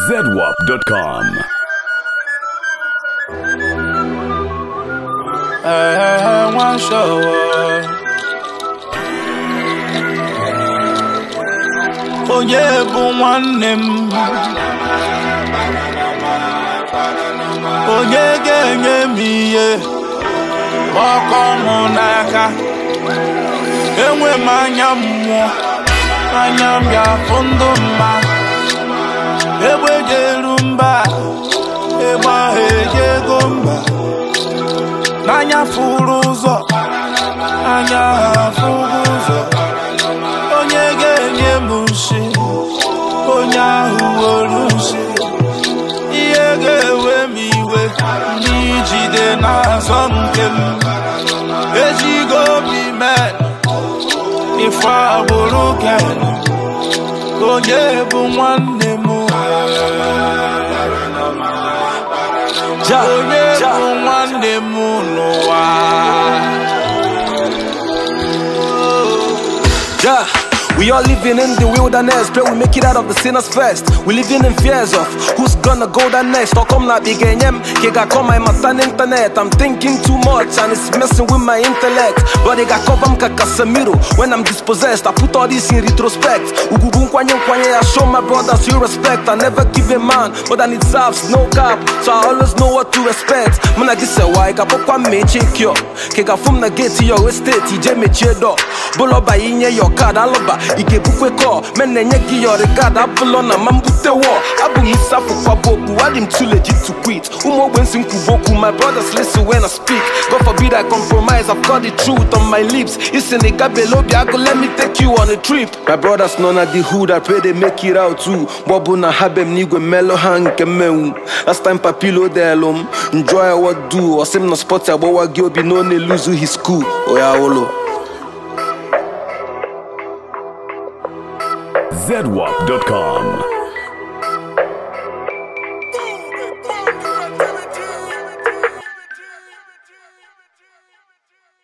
ZWAP.com. One show. Onye bụ nwanne m, onye ga-enye m ihe ọkọ mụ n'aka. Enwe m anya mmụọ, anya m ga-afụ ndụ mma. Egbe ga-eru mba, egbe ahụ ego mba. N'anya furu ụzọ, anya afụghị ụzọ. Onye ga-enye m nshi, onye ahụ were nshi. Ihe ga-ewe m iwe n'ijide n'azọ nke m. Ejigo obi mee ife agbụrụ ken. Onye bụ nwanne m, onye bụ nwanne m n'ụwa. Yeah. We all living in the wilderness, pray we make it out of the sinners first. We living in fears of who's gonna go there next. Or come na big enyem, kega come my matan internet. I'm thinking too much and it's messing with my intellect. But they got cover Casemiro when I'm dispossessed. I put all this in retrospect. Ugubun kwanye, I show my brothers due respect. I never give a man more than it serves, no cap. So I always know what to expect. Muna gise why kapokwa meche kyo. Kega from the gate to your estate, ije meche do. Bolo ba inye your card, aloba. Ike bukwe ko, mene nyegi your regard. Abulona mambute war. Abu misafu kwa boku, I'm too legit to quit. Umo wensin kuboku, my brothers listen when I speak. God forbid I compromise, I've got the truth on my lips. It's in the gabelobi, I go let me take you on a trip. My brothers none at the hood, I pray they make it out too. Bobu na habem nigwe melo hang kemeu. Last time papilo delum, enjoy what do. Or same no spot ya bowa gyobi no ne lose his school. Oya olo. ZWAP.com.